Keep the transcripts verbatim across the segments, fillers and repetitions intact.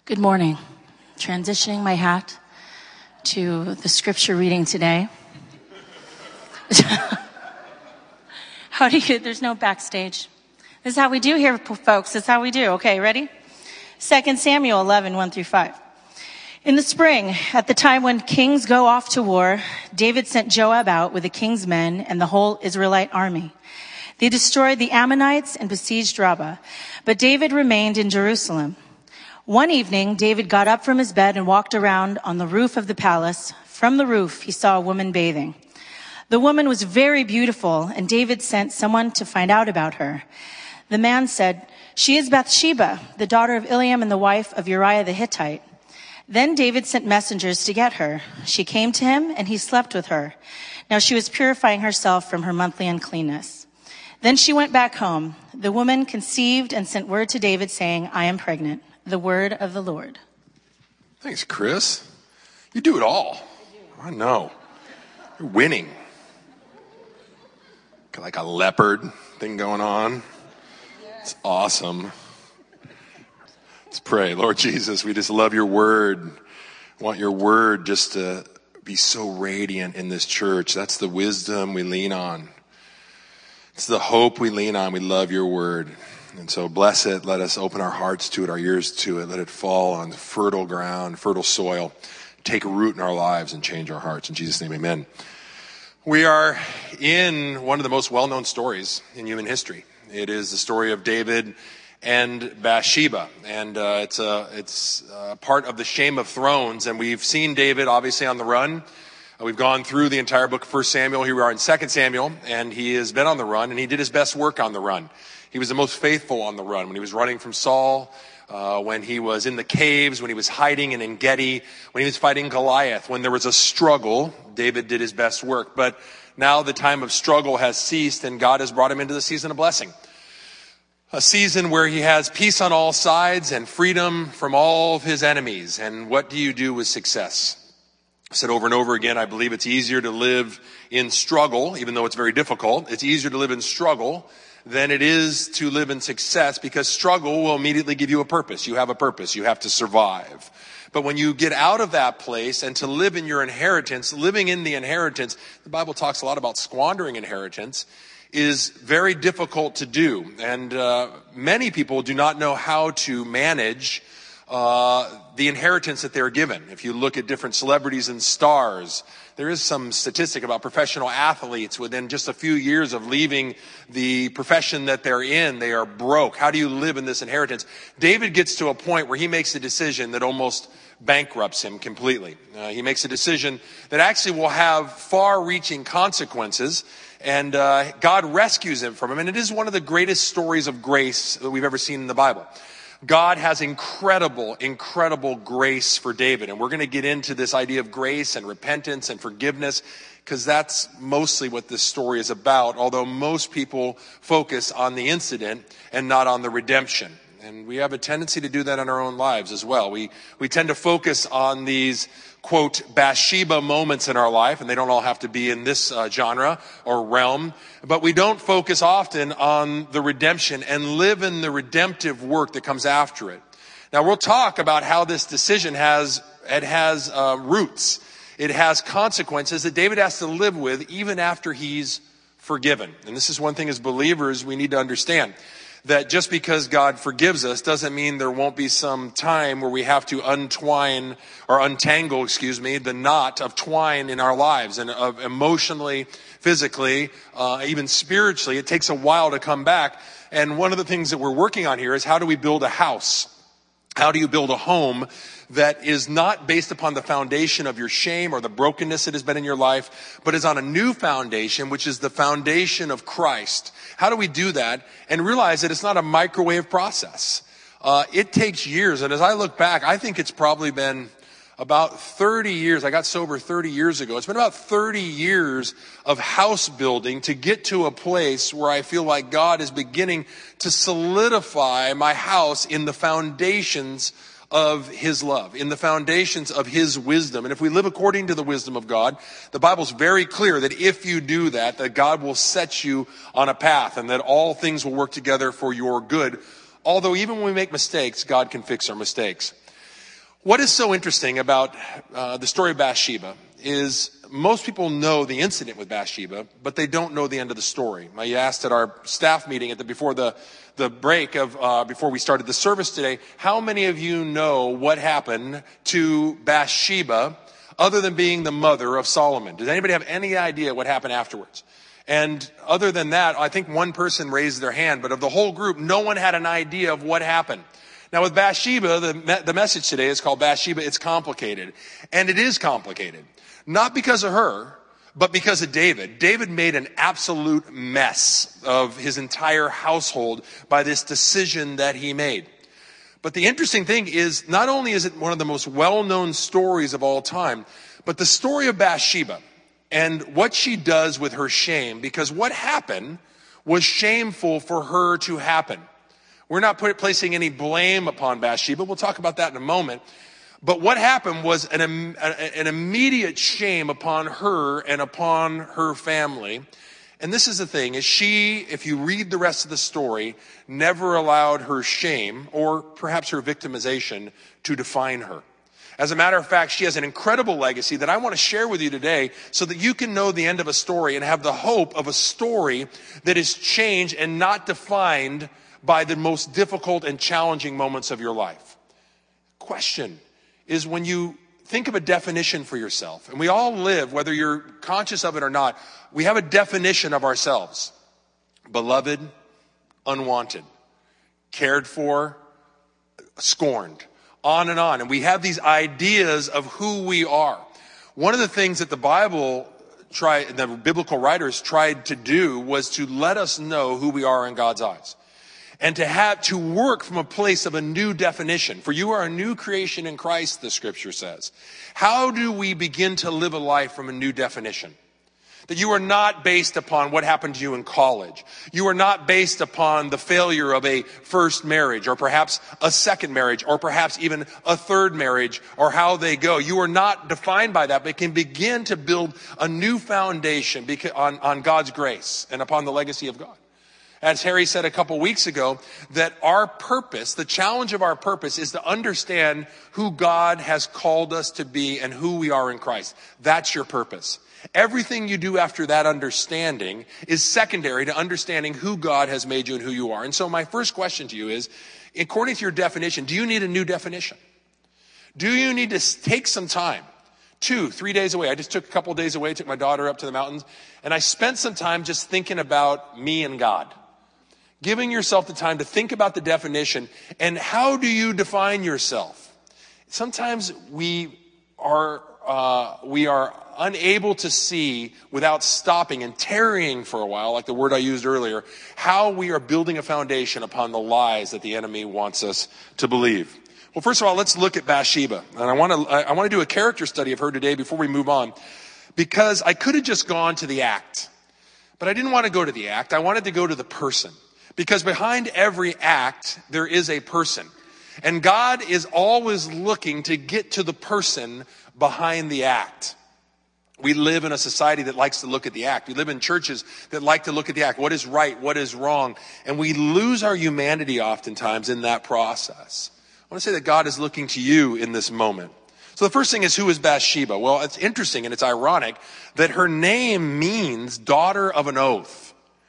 Good morning. Transitioning my hat to the scripture reading today. How do you, there's no backstage. This is how we do here, folks. This is how we do. Okay, ready? Second Samuel eleven, one through five. In the spring, at the time when kings go off to war, David sent Joab out with the king's men and the whole Israelite army. They destroyed the Ammonites and besieged Rabbah, but David remained in Jerusalem. One evening, David got up from his bed and walked around on the roof of the palace. From the roof, he saw a woman bathing. The woman was very beautiful, and David sent someone to find out about her. The man said, "She is Bathsheba, the daughter of Eliam and the wife of Uriah the Hittite." Then David sent messengers to get her. She came to him, and he slept with her. Now she was purifying herself from her monthly uncleanness. Then she went back home. The woman conceived and sent word to David saying, "I am pregnant." The word of the Lord. Thanks, Chris. You do it all. I know. You're winning. Got like a leopard thing going on. It's awesome. Let's pray. Lord Jesus, we just love your word. I want your word just to be so radiant in this church. That's the wisdom we lean on. It's the hope we lean on. We love your word. And so bless it. Let us open our hearts to it, our ears to it. Let it fall on fertile ground, fertile soil, take root in our lives and change our hearts. In Jesus' name, amen. We are in one of the most well-known stories in human history. It is the story of David and Bathsheba. And uh, it's, a, it's a part of the Shame of Thrones. And we've seen David obviously on the run. Uh, we've gone through the entire book of First Samuel. Here we are in Second Samuel. And he has been on the run, and he did his best work on the run. He was the most faithful on the run when he was running from Saul, uh, when he was in the caves, when he was hiding in En-Gedi, when he was fighting Goliath. When there was a struggle, David did his best work. But now the time of struggle has ceased, and God has brought him into the season of blessing. A season where he has peace on all sides and freedom from all of his enemies. And what do you do with success? I've said over and over again, I believe it's easier to live in struggle, even though it's very difficult. It's easier to live in struggle than it is to live in success, because struggle will immediately give you a purpose. You have a purpose. You have to survive. But when you get out of that place and to live in your inheritance, living in the inheritance, the Bible talks a lot about squandering inheritance, is very difficult to do. And uh, many people do not know how to manage uh, the inheritance that they're given. If you look at different celebrities and stars, there is some statistic about professional athletes within just a few years of leaving the profession that they're in, they are broke. How do you live in this inheritance? David gets to a point where he makes a decision that almost bankrupts him completely. Uh, he makes a decision that actually will have far-reaching consequences, and uh, God rescues him from him. And it is one of the greatest stories of grace that we've ever seen in the Bible. God has incredible, incredible grace for David. And we're going to get into this idea of grace and repentance and forgiveness, because that's mostly what this story is about, although most people focus on the incident and not on the redemption. And we have a tendency to do that in our own lives as well. We we tend to focus on these, quote, Bathsheba moments in our life, and they don't all have to be in this uh, genre or realm, but we don't focus often on the redemption and live in the redemptive work that comes after it. Now, we'll talk about how this decision has, it has uh, roots. It has consequences that David has to live with even after he's forgiven. And this is one thing as believers we need to understand. That just because God forgives us doesn't mean there won't be some time where we have to untwine or untangle, excuse me, the knot of twine in our lives, and of emotionally, physically, uh, even spiritually. It takes a while to come back. And one of the things that we're working on here is, how do we build a house? How do you build a home that is not based upon the foundation of your shame or the brokenness that has been in your life, but is on a new foundation, which is the foundation of Christ? How do we do that and realize that it's not a microwave process? Uh, it takes years. And as I look back, I think it's probably been about thirty years. I got sober thirty years ago. It's been about thirty years of house building to get to a place where I feel like God is beginning to solidify my house in the foundations of his love, in the foundations of his wisdom. And if we live according to the wisdom of God, the Bible's very clear that if you do that, that God will set you on a path and that all things will work together for your good. Although even when we make mistakes, God can fix our mistakes. What is so interesting about uh, the story of Bathsheba is most people know the incident with Bathsheba, but they don't know the end of the story. I asked at our staff meeting at the before the the break of uh, before we started the service today, how many of you know what happened to Bathsheba other than being the mother of Solomon? Does anybody have any idea what happened afterwards? And other than that, I think one person raised their hand, but of the whole group, no one had an idea of what happened. Now with Bathsheba, the, the message today is called Bathsheba, It's Complicated. And it is complicated. Not because of her, but because of David. David made an absolute mess of his entire household by this decision that he made. But the interesting thing is, not only is it one of the most well-known stories of all time, but the story of Bathsheba and what she does with her shame, because what happened was shameful for her to happen. We're not put, placing any blame upon Bathsheba. We'll talk about that in a moment. But what happened was an, an immediate shame upon her and upon her family. And this is the thing, is she, if you read the rest of the story, never allowed her shame or perhaps her victimization to define her. As a matter of fact, she has an incredible legacy that I want to share with you today so that you can know the end of a story and have the hope of a story that is changed and not defined by the most difficult and challenging moments of your life. Question is, when you think of a definition for yourself, and we all live, whether you're conscious of it or not, we have a definition of ourselves. Beloved, unwanted, cared for, scorned, on and on. And we have these ideas of who we are. One of the things that the Bible tried, the biblical writers tried to do was to let us know who we are in God's eyes. And to have, to work from a place of a new definition. For you are a new creation in Christ, the scripture says. How do we begin to live a life from a new definition? That you are not based upon what happened to you in college. You are not based upon the failure of a first marriage, or perhaps a second marriage, or perhaps even a third marriage, or how they go. You are not defined by that, but can begin to build a new foundation on, on God's grace and upon the legacy of God. As Harry said a couple weeks ago, that our purpose, the challenge of our purpose, is to understand who God has called us to be and who we are in Christ. That's your purpose. Everything you do after that understanding is secondary to understanding who God has made you and who you are. And so my first question to you is, according to your definition, do you need a new definition? Do you need to take some time? Two, three days away. I just took a couple days away, took my daughter up to the mountains, and I spent some time just thinking about me and God. Giving yourself the time to think about the definition and how do you define yourself? Sometimes we are uh, we are unable to see without stopping and tarrying for a while, like the word I used earlier, how we are building a foundation upon the lies that the enemy wants us to believe. Well, first of all, let's look at Bathsheba, and I want to I want to do a character study of her today before we move on, because I could have just gone to the act, but I didn't want to go to the act. I wanted to go to the person. Because behind every act, there is a person. And God is always looking to get to the person behind the act. We live in a society that likes to look at the act. We live in churches that like to look at the act. What is right? What is wrong? And we lose our humanity oftentimes in that process. I want to say that God is looking to you in this moment. So the first thing is, who is Bathsheba? Well, it's interesting and it's ironic that her name means daughter of an oath.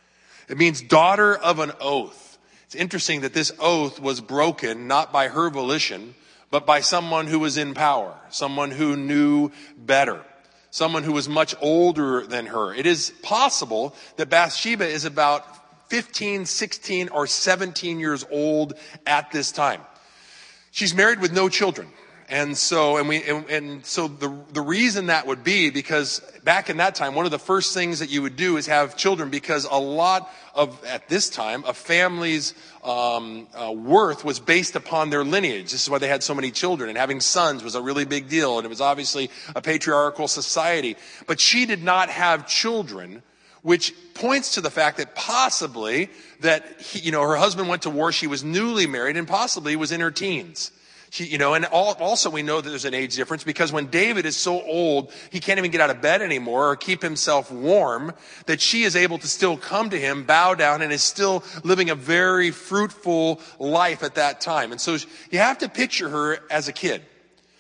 It means daughter of an oath. It's interesting that this oath was broken not by her volition, but by someone who was in power, someone who knew better, someone who was much older than her. It is possible that Bathsheba is about fifteen, sixteen, or seventeen years old at this time. She's married with no children. And so, and we, and, and so the, the reason that would be because back in that time, one of the first things that you would do is have children, because a lot of, at this time, a family's, um, uh, worth was based upon their lineage. This is why they had so many children, and having sons was a really big deal. And it was obviously a patriarchal society, but she did not have children, which points to the fact that possibly that, he, you know, her husband went to war. She was newly married and possibly was in her teens. She, you know, and also we know that there's an age difference, because when David is so old, he can't even get out of bed anymore or keep himself warm, that she is able to still come to him, bow down, and is still living a very fruitful life at that time. And so you have to picture her as a kid.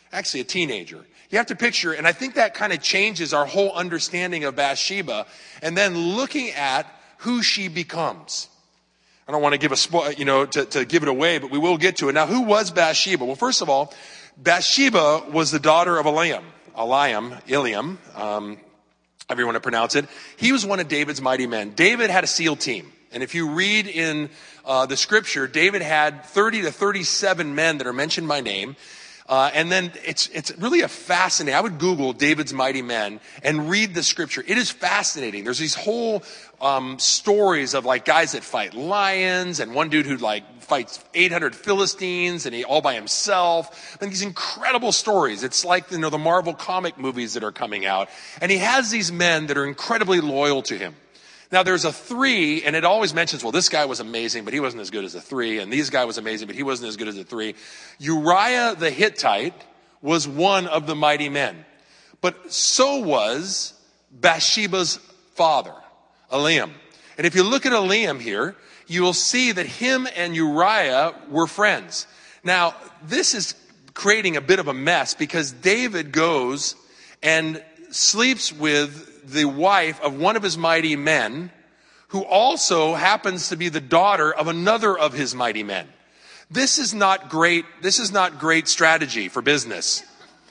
actually a teenager. You have to picture, and I think that kind of changes our whole understanding of Bathsheba, and then looking at who she becomes. I don't want to give a spoil, you know, to, to give it away, but we will get to it. Now, who was Bathsheba? Well, first of all, Bathsheba was the daughter of Eliam, Eliam, Eliam, um, however you want to pronounce it. He was one of David's mighty men. David had a SEAL team. And if you read in uh, the scripture, David had thirty to thirty-seven men that are mentioned by name. Uh, and then it's it's really a fascinating, I would Google David's mighty men and read the scripture. It is fascinating. There's these whole um, stories of like guys that fight lions and one dude who like fights eight hundred Philistines and he all by himself. And these incredible stories. It's like, you know, the Marvel comic movies that are coming out. And he has these men that are incredibly loyal to him. Now, there's a three, and it always mentions, well, this guy was amazing, but he wasn't as good as a three, and this guy was amazing, but he wasn't as good as a three. Uriah the Hittite was one of the mighty men, but so was Bathsheba's father, Eliam. And if you look at Eliam here, you will see that him and Uriah were friends. Now, this is creating a bit of a mess because David goes and sleeps with the wife of one of his mighty men, who also happens to be the daughter of another of his mighty men. This is not great. This is not great strategy for business.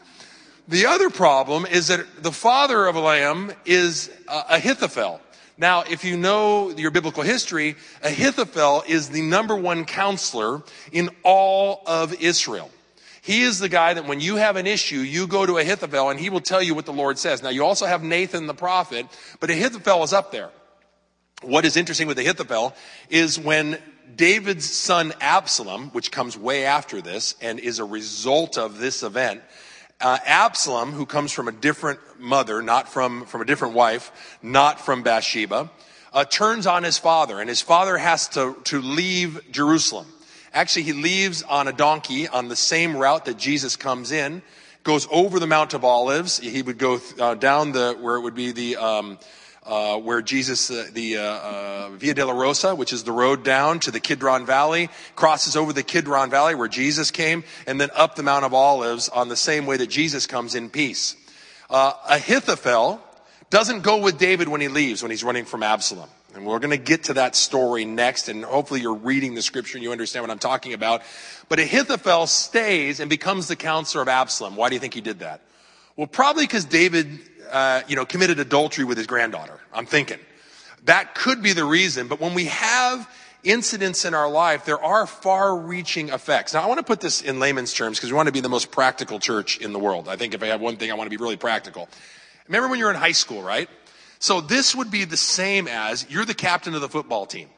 The other problem is that the father of Eliam is uh, Ahithophel. Now, if you know your biblical history, Ahithophel is the number one counselor in all of Israel. He is the guy that when you have an issue, you go to Ahithophel and he will tell you what the Lord says. Now, you also have Nathan the prophet, but Ahithophel is up there. What is interesting with Ahithophel is when David's son Absalom, which comes way after this and is a result of this event, uh, Absalom, who comes from a different mother, not from, from a different wife, not from Bathsheba, uh, turns on his father, and his father has to, to leave Jerusalem. Actually, he leaves on a donkey on the same route that Jesus comes in, goes over the Mount of Olives. He would go uh, down the, where it would be the, um, uh, where Jesus, uh, the uh, uh, Via Dolorosa, which is the road down to the Kidron Valley, crosses over the Kidron Valley where Jesus came, and then up the Mount of Olives on the same way that Jesus comes in peace. Uh, Ahithophel doesn't go with David when he leaves, when he's running from Absalom. And we're going to get to that story next, and hopefully you're reading the scripture and you understand what I'm talking about. But Ahithophel stays and becomes the counselor of Absalom. Why do you think he did that? Well, probably because David, uh, you know, committed adultery with his granddaughter. I'm thinking. That could be the reason. But when we have incidents in our life, there are far-reaching effects. Now, I want to put this in layman's terms because we want to be the most practical church in the world. I think if I have one thing, I want to be really practical. Remember when you were in high school, right? So this would be the same as you're the captain of the football team.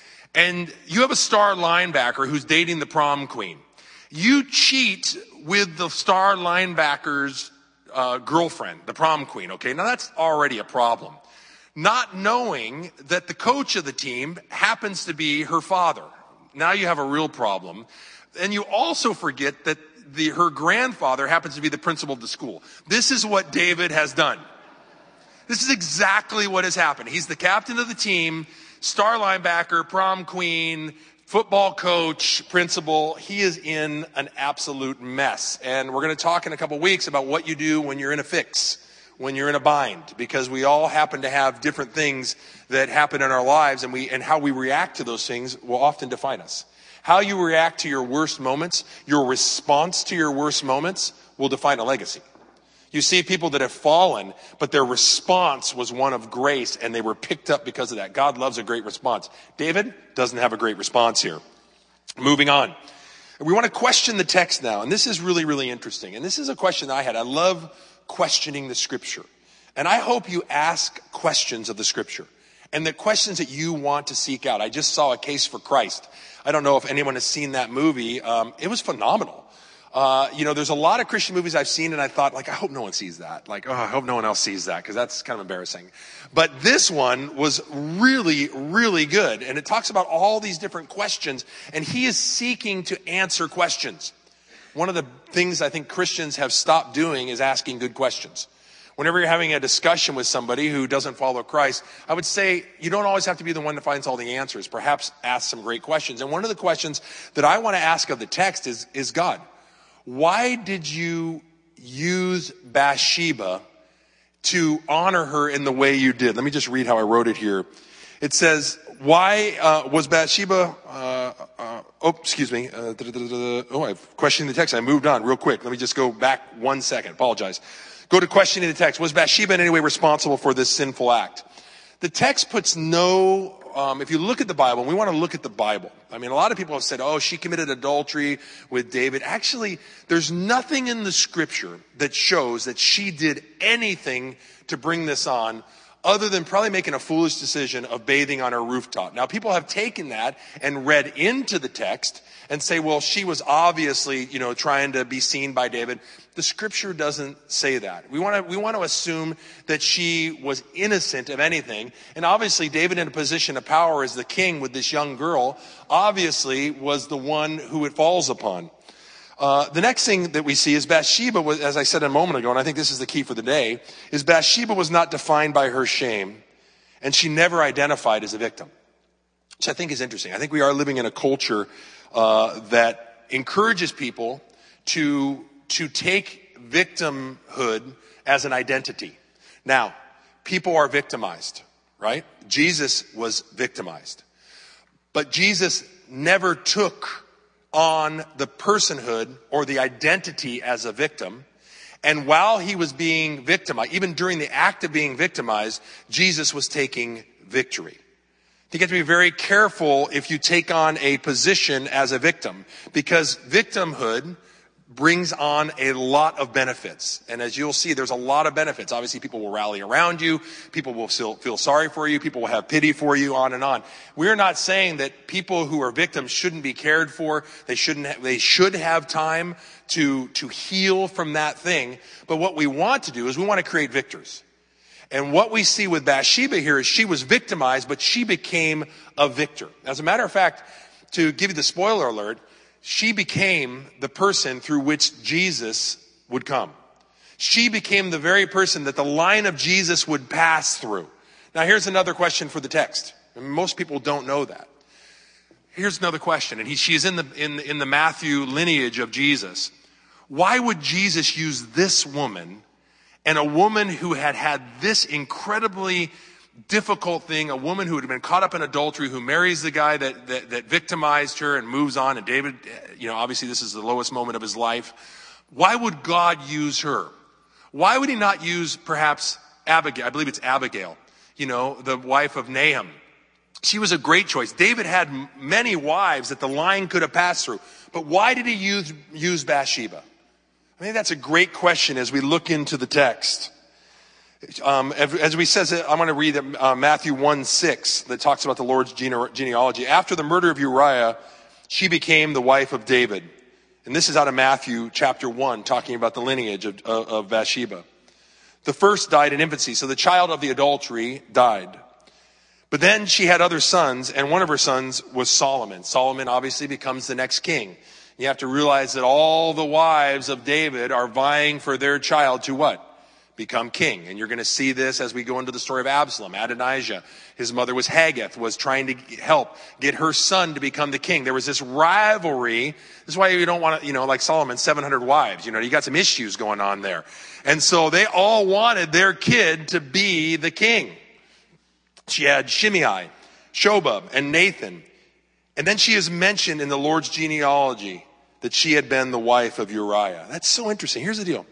And you have a star linebacker who's dating the prom queen. You cheat with the star linebacker's uh, girlfriend, the prom queen, okay? Now that's already a problem. Not knowing that the coach of the team happens to be her father. Now you have a real problem. And you also forget that the, her grandfather happens to be the principal of the school. This is what David has done. This is exactly what has happened. He's the captain of the team, star linebacker, prom queen, football coach, principal. He is in an absolute mess. And we're going to talk in a couple weeks about what you do when you're in a fix, when you're in a bind, because we all happen to have different things that happen in our lives, and we and how we react to those things will often define us. How you react to your worst moments, your response to your worst moments will define a legacy. You see people that have fallen, but their response was one of grace, and they were picked up because of that. God loves a great response. David doesn't have a great response here. Moving on. We want to question the text now, and this is really, really interesting. And this is a question I had. I love questioning the scripture. And I hope you ask questions of the scripture, and the questions that you want to seek out. I just saw A Case for Christ. I don't know if anyone has seen that movie. Um, it was phenomenal. Uh, you know, there's a lot of Christian movies I've seen, and I thought, like, I hope no one sees that. Like, oh, I hope no one else sees that, because that's kind of embarrassing. But this one was really, really good. And it talks about all these different questions, and he is seeking to answer questions. One of the things I think Christians have stopped doing is asking good questions. Whenever you're having a discussion with somebody who doesn't follow Christ, I would say you don't always have to be the one that finds all the answers. Perhaps ask some great questions. And one of the questions that I want to ask of the text is, is God, why did you use Bathsheba to honor her in the way you did? Let me just read how I wrote it here. It says, why uh, was Bathsheba, uh, uh, oh, excuse me, uh, da, da, da, da, oh, I've questioned the text. I moved on real quick. Let me just go back one second. Apologize. Go to questioning the text. Was Bathsheba in any way responsible for this sinful act? The text puts no, um, if you look at the Bible, and we want to look at the Bible. I mean, a lot of people have said, oh, she committed adultery with David. Actually, there's nothing in the scripture that shows that she did anything to bring this on, other than probably making a foolish decision of bathing on her rooftop. Now, people have taken that and read into the text and say, well, she was obviously, you know, trying to be seen by David. The scripture doesn't say that. We want to, we want to assume that she was innocent of anything. And obviously, David, in a position of power as the king with this young girl, obviously was the one who it falls upon. Uh, the next thing that we see is Bathsheba was, as I said a moment ago, and I think this is the key for the day, is Bathsheba was not defined by her shame, and she never identified as a victim, which I think is interesting. I think we are living in a culture uh, that encourages people to, to take victimhood as an identity. Now, people are victimized, right? Jesus was victimized. But Jesus never took on the personhood or the identity as a victim. And while he was being victimized, even during the act of being victimized, Jesus was taking victory. You have to be very careful if you take on a position as a victim, because victimhood brings on a lot of benefits. And as you'll see, there's a lot of benefits. Obviously, people will rally around you. People will feel, feel sorry for you. People will have pity for you, on and on. We're not saying that people who are victims shouldn't be cared for. They shouldn't, ha- they should have time to, to heal from that thing. But what we want to do is we want to create victors. And what we see with Bathsheba here is she was victimized, but she became a victor. As a matter of fact, to give you the spoiler alert, she became the person through which Jesus would come. She became the very person that the line of Jesus would pass through. Now, here's another question for the text. Most people don't know that. Here's another question, and he, she is in the, in, in the Matthew lineage of Jesus. Why would Jesus use this woman, and a woman who had had this incredibly difficult thing, a woman who had been caught up in adultery, who marries the guy that, that, that victimized her and moves on, and David, you know, obviously this is the lowest moment of his life. Why would God use her? Why would he not use perhaps Abigail? I believe it's Abigail, you know, the wife of Nahum. She was a great choice. David had many wives that the line could have passed through. But why did he use, use Bathsheba? I think that's a great question as we look into the text. Um, as we says, I'm going to read uh, Matthew one six that talks about the Lord's gene- genealogy. After the murder of Uriah, she became the wife of David. And this is out of Matthew chapter one, talking about the lineage of, of, of Bathsheba. The first died in infancy, so the child of the adultery died. But then she had other sons, and one of her sons was Solomon. Solomon obviously becomes the next king. You have to realize that all the wives of David are vying for their child to what? Become king. And you're going to see this as we go into the story of Absalom. Adonijah, his mother was Haggith, was trying to help get her son to become the king. There was this rivalry. This is why you don't want to, you know, like Solomon, seven hundred wives. You know, you got some issues going on there. And so they all wanted their kid to be the king. She had Shimei, Shobab, and Nathan. And then she is mentioned in the Lord's genealogy that she had been the wife of Uriah. That's so interesting. Here's the deal.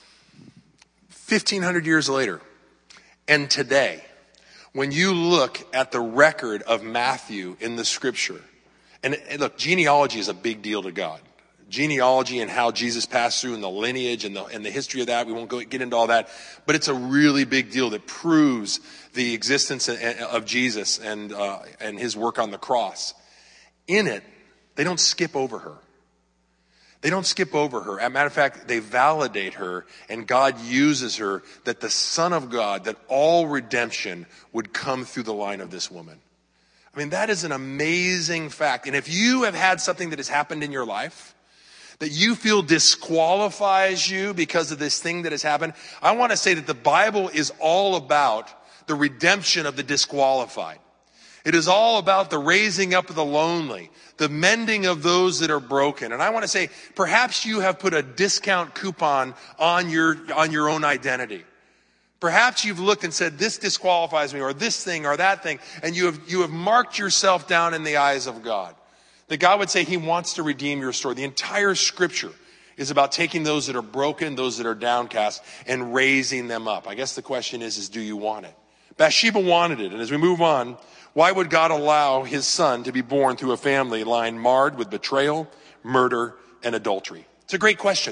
fifteen hundred years later, and today, when you look at the record of Matthew in the scripture, and, and look, genealogy is a big deal to God. Genealogy and how Jesus passed through and the lineage and the, and the history of that, we won't go get into all that, but it's a really big deal that proves the existence of Jesus and, uh, and his work on the cross. In it, they don't skip over her. They don't skip over her. As a matter of fact, they validate her, and God uses her that the Son of God, that all redemption would come through the line of this woman. I mean, that is an amazing fact. And if you have had something that has happened in your life that you feel disqualifies you because of this thing that has happened, I want to say that the Bible is all about the redemption of the disqualified. It is all about the raising up of the lonely, the mending of those that are broken. And I want to say, perhaps you have put a discount coupon on your, on your own identity. Perhaps you've looked and said, this disqualifies me, or this thing, or that thing, and you have, you have marked yourself down in the eyes of God. That God would say he wants to redeem your story. The entire scripture is about taking those that are broken, those that are downcast, and raising them up. I guess the question is, is do you want it? Bathsheba wanted it. And as we move on, why would God allow his son to be born through a family line marred with betrayal, murder, and adultery? It's a great question.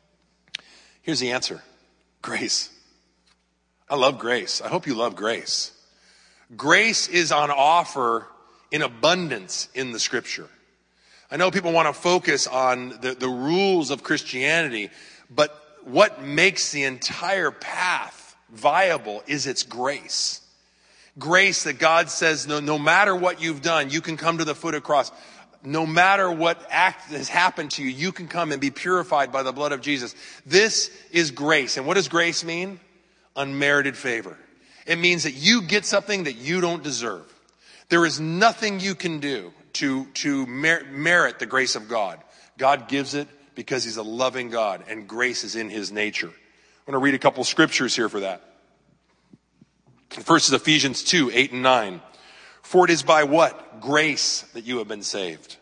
Here's the answer. Grace. I love grace. I hope you love grace. Grace is on offer in abundance in the scripture. I know people want to focus on the, the rules of Christianity, but what makes the entire path viable is its grace. Grace that God says, no, no matter what you've done, you can come to the foot of the cross. No matter what act has happened to you, you can come and be purified by the blood of Jesus. This is grace. And what does grace mean? Unmerited favor. It means that you get something that you don't deserve. There is nothing you can do to, to mer- merit the grace of God. God gives it because he's a loving God, and grace is in his nature. I'm going to read a couple scriptures here for that. First is Ephesians two, eight and nine. For it is by what? Grace that you have been saved.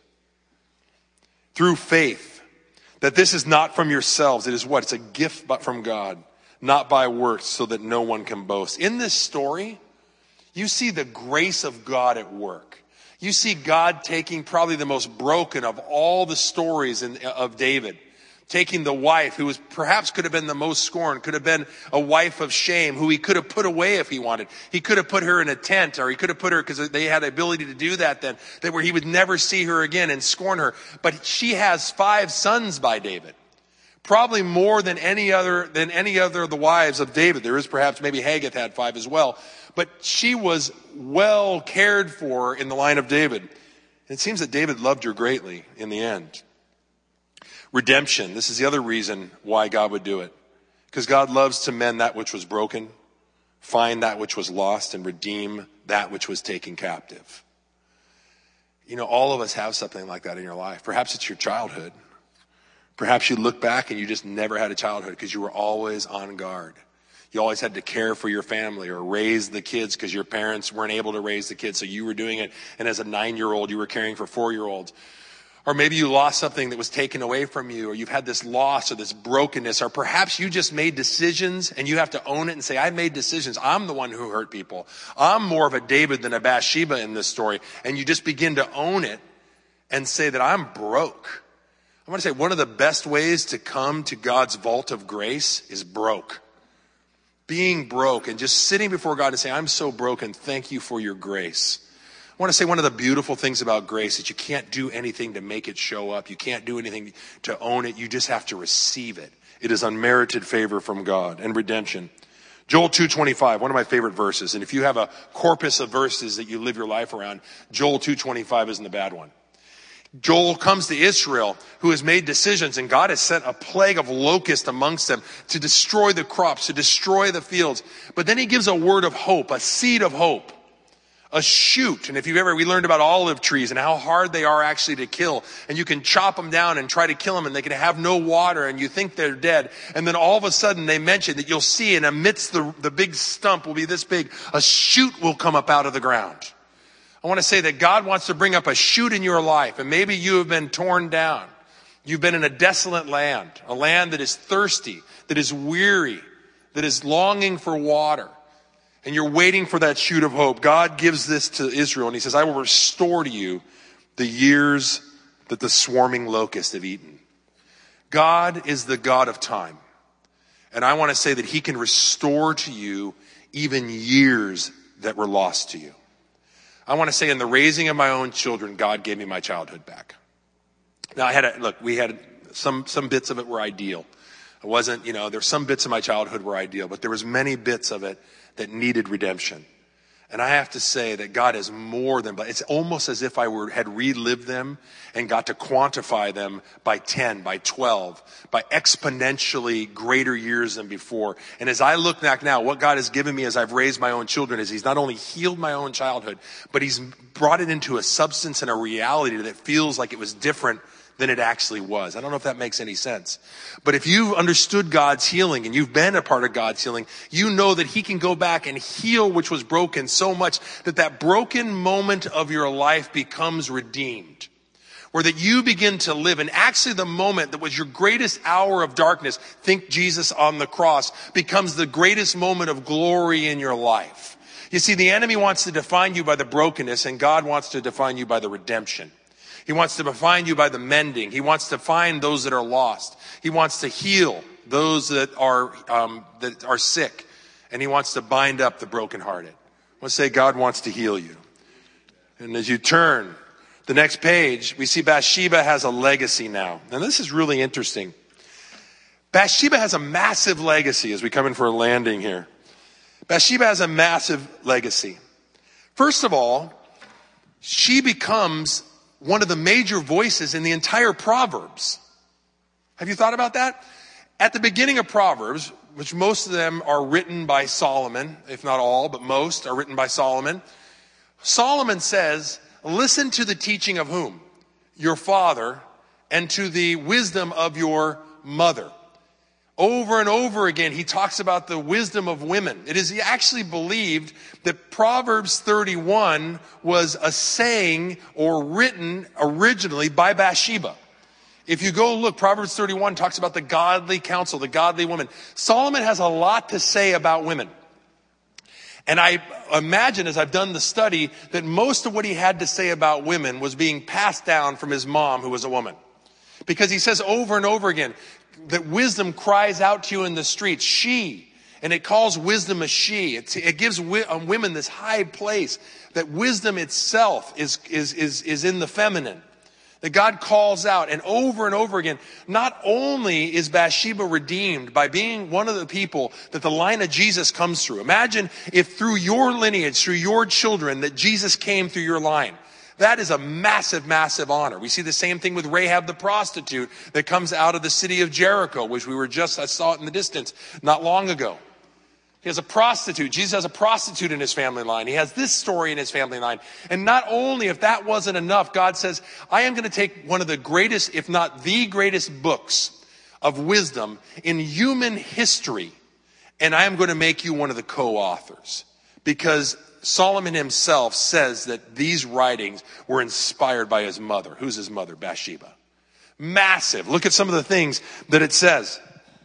Through faith. That this is not from yourselves. It is what? It's a gift but from God. Not by works, so that no one can boast. In this story, you see the grace of God at work. You see God taking probably the most broken of all the stories in, of David. Taking the wife who was perhaps could have been the most scorned, could have been a wife of shame, who he could have put away if he wanted. He could have put her in a tent, or he could have put her, because they had the ability to do that then, that where he would never see her again and scorn her. But she has five sons by David. Probably more than any other, than any other of the wives of David. There is perhaps maybe Haggith had five as well. But she was well cared for in the line of David. And it seems that David loved her greatly in the end. Redemption. This is the other reason why God would do it. Because God loves to mend that which was broken, find that which was lost, and redeem that which was taken captive. You know, all of us have something like that in your life. Perhaps it's your childhood. Perhaps you look back and you just never had a childhood because you were always on guard. You always had to care for your family or raise the kids because your parents weren't able to raise the kids, so you were doing it. And as a nine-year-old, you were caring for four-year-olds. Or maybe you lost something that was taken away from you, or you've had this loss or this brokenness, or perhaps you just made decisions and you have to own it and say, I made decisions. I'm the one who hurt people. I'm more of a David than a Bathsheba in this story. And you just begin to own it and say that I'm broke. I want to say one of the best ways to come to God's vault of grace is broke. Being broke and just sitting before God and saying, I'm so broken. Thank you for your grace. I want to say one of the beautiful things about grace is you can't do anything to make it show up. You can't do anything to own it. You just have to receive it. It is unmerited favor from God and redemption. Joel two twenty-five, one of my favorite verses. And if you have a corpus of verses that you live your life around, Joel two twenty-five isn't a bad one. Joel comes to Israel, who has made decisions, and God has sent a plague of locusts amongst them to destroy the crops, to destroy the fields. But then he gives a word of hope, a seed of hope, a shoot. And if you've ever, we learned about olive trees and how hard they are actually to kill. And you can chop them down and try to kill them, and they can have no water, and you think they're dead. And then all of a sudden they mention that you'll see, and amidst the, the big stump will be this big, a shoot will come up out of the ground. I want to say that God wants to bring up a shoot in your life, and maybe you have been torn down. You've been in a desolate land, a land that is thirsty, that is weary, that is longing for water, and you're waiting for that shoot of hope. God gives this to Israel, and he says, I will restore to you the years that the swarming locusts have eaten. God is the God of time, and I want to say that he can restore to you even years that were lost to you. I want to say in the raising of my own children, God gave me my childhood back. Now I had a, look, we had some, some bits of it were ideal. It wasn't, you know, there's some bits of my childhood were ideal, but there was many bits of it that needed redemption. And I have to say that God is more than, it's almost as if I were, had relived them and got to quantify them by ten, by twelve, by exponentially greater years than before. And as I look back now, what God has given me as I've raised my own children is he's not only healed my own childhood, but he's brought it into a substance and a reality that feels like it was different than it actually was. I don't know if that makes any sense. But if you've understood God's healing and you've been a part of God's healing, you know that he can go back and heal which was broken so much that that broken moment of your life becomes redeemed. Or that you begin to live, and actually the moment that was your greatest hour of darkness, think Jesus on the cross, becomes the greatest moment of glory in your life. You see, the enemy wants to define you by the brokenness, and God wants to define you by the redemption. He wants to define you by the mending. He wants to find those that are lost. He wants to heal those that are um, that are sick. And he wants to bind up the brokenhearted. I want to say God wants to heal you. And as you turn the next page, we see Bathsheba has a legacy now. And this is really interesting. Bathsheba has a massive legacy as we come in for a landing here. Bathsheba has a massive legacy. First of all, she becomes one of the major voices in the entire Proverbs. Have you thought about that? At the beginning of Proverbs, which most of them are written by Solomon, if not all, but most are written by Solomon. Solomon says, listen to the teaching of whom? Your father, and to the wisdom of your mother. Over and over again, he talks about the wisdom of women. It is actually believed that Proverbs thirty-one was a saying or written originally by Bathsheba. If you go look, Proverbs thirty-one talks about the godly counsel, the godly woman. Solomon has a lot to say about women. And I imagine, as I've done the study, that most of what he had to say about women was being passed down from his mom, who was a woman. Because he says over and over again that wisdom cries out to you in the streets, she, and it calls wisdom a she. It's, it gives wi- women this high place that wisdom itself is, is, is, is in the feminine. That God calls out, and over and over again, not only is Bathsheba redeemed by being one of the people that the line of Jesus comes through. Imagine if through your lineage, through your children, that Jesus came through your line. That is a massive, massive honor. We see the same thing with Rahab the prostitute that comes out of the city of Jericho, which we were just, I saw it in the distance not long ago. He has a prostitute. Jesus has a prostitute in his family line. He has this story in his family line. And not only, if that wasn't enough, God says, I am going to take one of the greatest, if not the greatest books of wisdom in human history, and I am going to make you one of the co-authors. Because Solomon himself says that these writings were inspired by his mother. Who's his mother? Bathsheba. Massive. Look at some of the things that it says.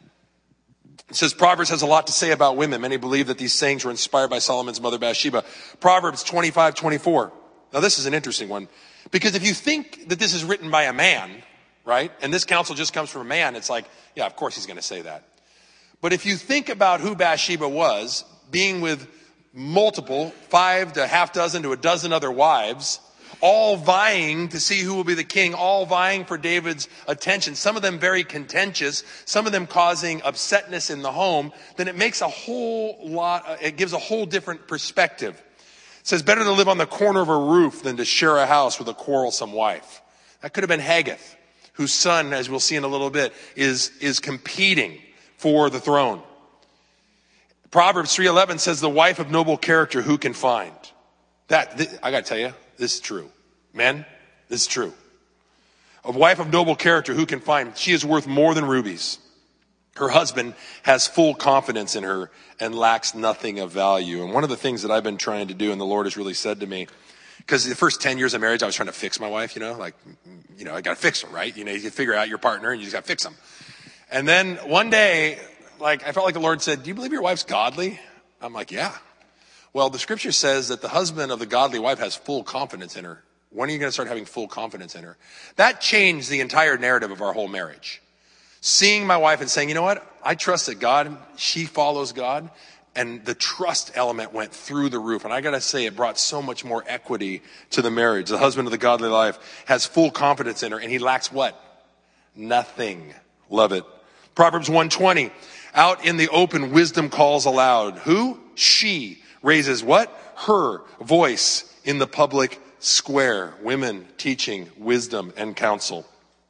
It says Proverbs has a lot to say about women. Many believe that these sayings were inspired by Solomon's mother Bathsheba. Proverbs twenty-five twenty-four. Now this is an interesting one. Because if you think that this is written by a man, right? And this counsel just comes from a man, it's like, yeah, of course he's going to say that. But if you think about who Bathsheba was, being with multiple, five to a half dozen to a dozen other wives, all vying to see who will be the king, all vying for David's attention, some of them very contentious, some of them causing upsetness in the home, then it makes a whole lot, it gives a whole different perspective. It says, better to live on the corner of a roof than to share a house with a quarrelsome wife. That could have been Haggith, whose son, as we'll see in a little bit, is, is competing for the throne. Proverbs three eleven says, the wife of noble character, who can find? That, th- I got to tell you, this is true. Men, this is true. A wife of noble character, who can find? She is worth more than rubies. Her husband has full confidence in her and lacks nothing of value. And one of the things that I've been trying to do, and the Lord has really said to me, because the first ten years of marriage, I was trying to fix my wife, you know, like, you know, I got to fix her, right? You know, you figure out your partner and you just got to fix them. And then one day, like, I felt like the Lord said, do you believe your wife's godly? I'm like, yeah. Well, the scripture says that the husband of the godly wife has full confidence in her. When are you going to start having full confidence in her? That changed the entire narrative of our whole marriage. Seeing my wife and saying, you know what? I trust that God, she follows God. And the trust element went through the roof. And I got to say, it brought so much more equity to the marriage. The husband of the godly life has full confidence in her. And he lacks what? Nothing. Love it. Proverbs one twenty. Out in the open, wisdom calls aloud. Who? She raises what? Her voice in the public square. Women teaching wisdom and counsel.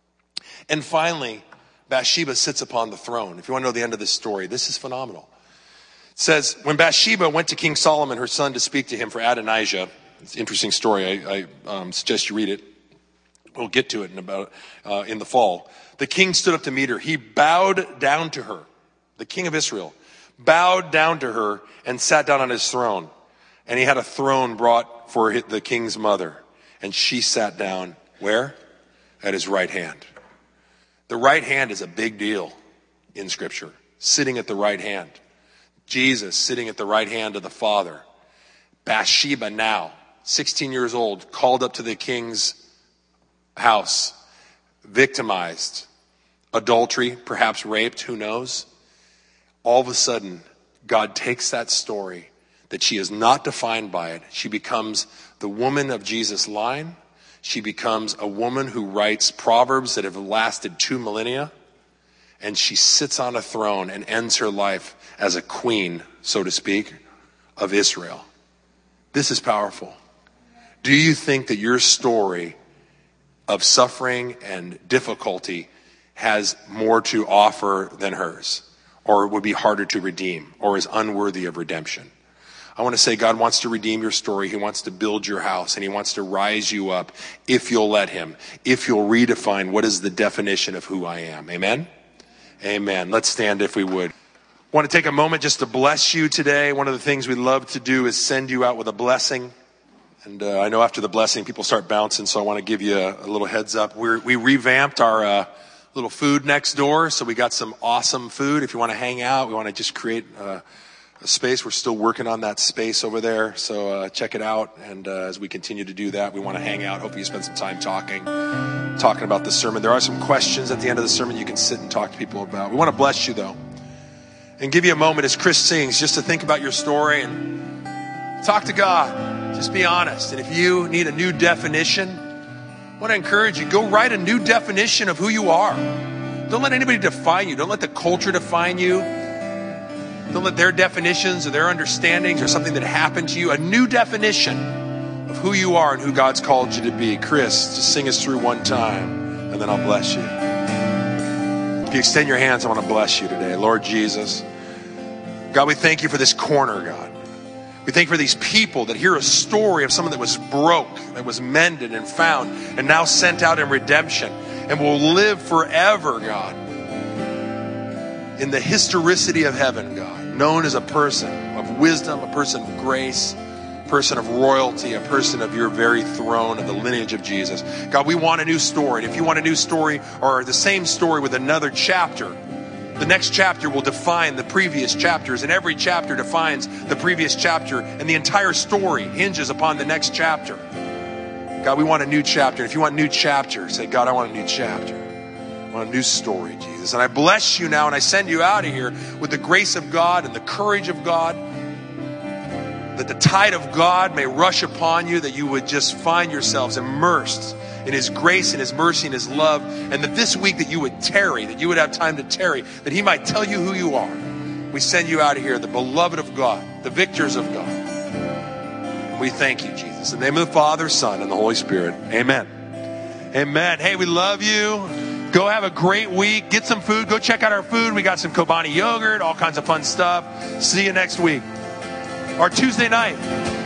And finally, Bathsheba sits upon the throne. If you want to know the end of this story, this is phenomenal. It says, when Bathsheba went to King Solomon, her son, to speak to him for Adonijah, it's an interesting story. I, I um, suggest you read it. We'll get to it in about uh, in the fall. The king stood up to meet her. He bowed down to her. The king of Israel bowed down to her and sat down on his throne. And he had a throne brought for the king's mother. And she sat down where? At his right hand. The right hand is a big deal in Scripture. Sitting at the right hand. Jesus sitting at the right hand of the Father. Bathsheba now, sixteen years old, called up to the king's house, victimized, adultery, perhaps raped, who knows? All of a sudden, God takes that story that she is not defined by it. She becomes the woman of Jesus' line. She becomes a woman who writes proverbs that have lasted two millennia. And she sits on a throne and ends her life as a queen, so to speak, of Israel. This is powerful. Do you think that your story of suffering and difficulty has more to offer than hers, or would be harder to redeem, or is unworthy of redemption? I want to say God wants to redeem your story. He wants to build your house, and he wants to rise you up if you'll let him, if you'll redefine what is the definition of who I am. Amen? Amen. Let's stand if we would. I want to take a moment just to bless you today. One of the things we love to do is send you out with a blessing. And uh, I know after the blessing, people start bouncing, so I want to give you a, a little heads up. We're, we revamped our uh, little food next door, so we got some awesome food. If you want to hang out, we want to just create uh, a space. We're still working on that space over there, so uh, check it out. And uh, as we continue to do that, we want to hang out. Hopefully you spend some time talking, talking about the sermon. There are some questions at the end of the sermon you can sit and talk to people about. We want to bless you, though, and give you a moment as Chris sings just to think about your story and talk to God. Just be honest. And if you need a new definition, I want to encourage you, go write a new definition of who you are. Don't let anybody define you. Don't let the culture define you. Don't let their definitions or their understandings or something that happened to you. A new definition of who you are and who God's called you to be. Chris, just sing us through one time, and then I'll bless you. If you extend your hands, I want to bless you today. Lord Jesus, God, we thank you for this corner, God. We thank you for these people that hear a story of someone that was broke, that was mended and found, and now sent out in redemption, and will live forever, God, in the historicity of heaven, God, known as a person of wisdom, a person of grace, a person of royalty, a person of your very throne, of the lineage of Jesus. God, we want a new story. And if you want a new story or the same story with another chapter, the next chapter will define the previous chapters, and every chapter defines the previous chapter, and the entire story hinges upon the next chapter. God, we want a new chapter. If you want a new chapter, say, God, I want a new chapter. I want a new story, Jesus. And I bless you now, and I send you out of here with the grace of God and the courage of God, that the tide of God may rush upon you, that you would just find yourselves immersed in his grace and his mercy and his love, and that this week that you would tarry, that you would have time to tarry, that he might tell you who you are. We send you out of here, the beloved of God, the victors of God. And we thank you, Jesus. In the name of the Father, Son, and the Holy Spirit. Amen. Amen. Hey, we love you. Go have a great week. Get some food. Go check out our food. We got some Kobani yogurt, all kinds of fun stuff. See you next week. Or Tuesday night.